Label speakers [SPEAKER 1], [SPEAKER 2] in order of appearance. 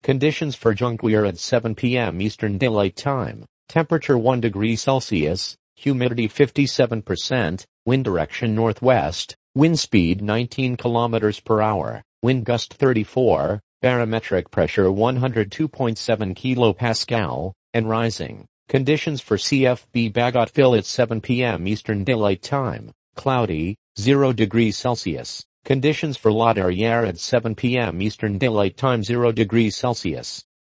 [SPEAKER 1] Conditions for Jonquière at 7 p.m. Eastern Daylight Time. Temperature 1 degree Celsius, humidity 57%, wind direction northwest, wind speed 19 km per hour, wind gust 34, barometric pressure 102.7 kilopascal, and rising. Conditions for CFB Bagotville at 7 p.m. Eastern Daylight Time. Cloudy, 0 degrees Celsius. Conditions for La Derrière at 7 p.m. Eastern Daylight Time 0 degrees Celsius.